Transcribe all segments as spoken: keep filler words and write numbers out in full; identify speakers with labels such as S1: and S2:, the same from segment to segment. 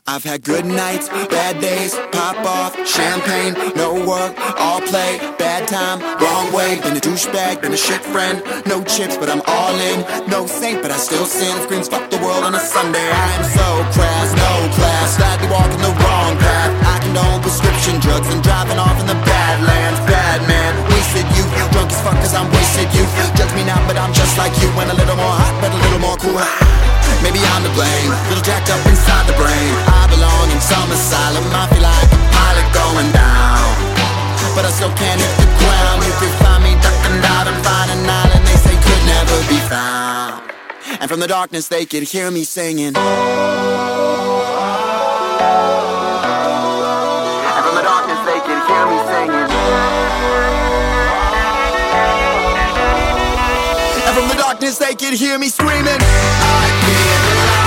S1: I've had good nights, bad days, pop off, champagne, no work, all play, bad time, wrong way, been a douchebag, been a shit friend, no chips but I'm all in, no saint but I still sin, screams fuck the world on a Sunday, I am so crass, no class, slightly walking the wrong path, I condone prescription drugs and driving off in the badlands, bad man, wasted youth, drunk as fuck cause I'm wasted youth, judge me not but I'm just like you, and a little more hot but a little more cool. Maybe I'm to blame, little jacked up inside the brain. I belong in some asylum, I feel like a pilot going down, but I still can't hit the ground. You could find me ducking out and find an island they say could never be found. And from the darkness they could hear me singing. And from the darkness they could hear me singing. And from the darkness they could hear me screaming. I feel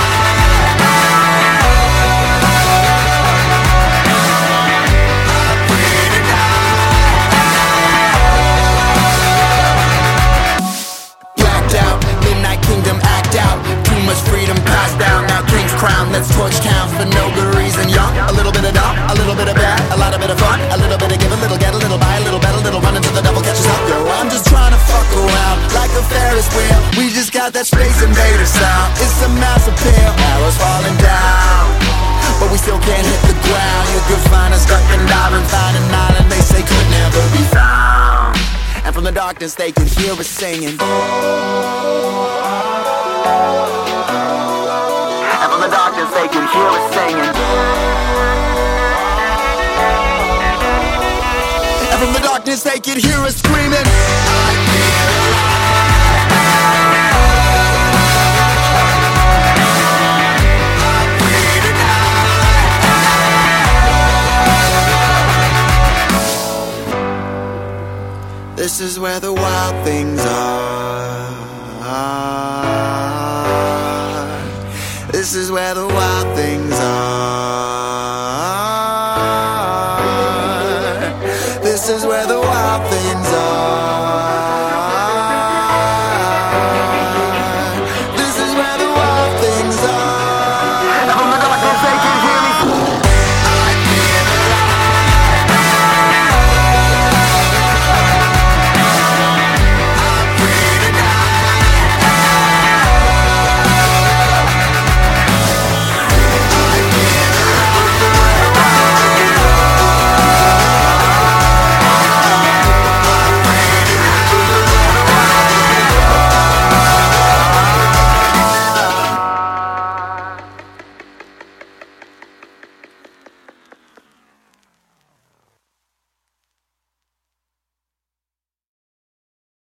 S1: much freedom passed down, now king's crown, let's torch town for no good reason. Young, a little bit of dumb, a little bit of bad, a lot of bit of fun, a little bit of give, a little get, a little buy, a little bet, a little run until the devil catches up. Yo, I'm just trying to fuck around like a Ferris wheel. We just got that Space Invader sound. It's a mass appeal, arrows falling down, but we still can't hit the ground. You could find us stuck and diving, find an island they say could never be found. And from the darkness they could hear us singing. And from the darkness they could hear us singing. And from the darkness they could hear us screaming. I feel alive. I'm free tonight. This is where the wild things are. This is where the wild things are.